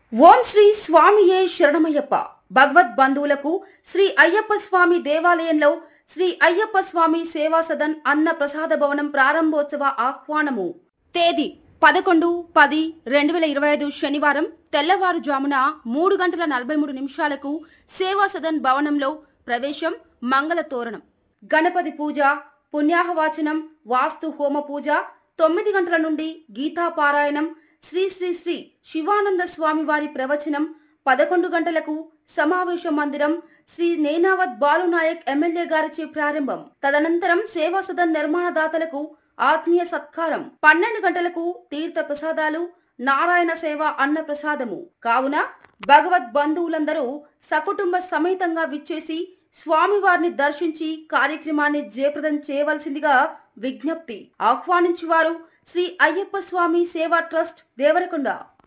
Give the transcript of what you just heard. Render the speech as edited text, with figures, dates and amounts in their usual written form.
ఓం శ్రీ స్వామియే శరణమయ్యప్ప. భగవద్ బంధువులకు శ్రీ అయ్యప్ప స్వామి దేవాలయంలో శ్రీ అయ్యప్ప స్వామి సేవా సదన్ అన్న ప్రసాద భవనం ప్రారంభోత్సవ ఆహ్వానము. తేదీ 11-10-2025 శనివారం తెల్లవారుజామున 3:43 సేవా సదన్ భవనంలో ప్రవేశం, మంగళ తోరణం, గణపతి పూజ, పుణ్యాహవాచనం, వాస్తు హోమ పూజ, 9 గంటల నుండి గీతా పారాయణం, శ్రీ శ్రీ శ్రీ శివానంద స్వామి వారి ప్రవచనం, 11 గంటలకు సమావేశ మందిరం శ్రీ నేనావత్ బాలునాయక్ ఎమ్మెల్యే గారిచే ప్రారంభం. తదనంతరం సేవా సదన్ నిర్మాణదాతలకు ఆత్మీయ సత్కారం, 12 గంటలకు తీర్థ ప్రసాదాలు, నారాయణ సేవ అన్న ప్రసాదము. కావున భగవద్ బంధువులందరూ సకుటుంబ సమేతంగా విచ్చేసి స్వామివారిని దర్శించి కార్యక్రమాన్ని జయప్రదం చేయవలసిందిగా విజ్ఞప్తి. ఆహ్వానించువారు శ్రీ అయ్యప్ప స్వామి సేవా ట్రస్ట్, దేవరకొండ.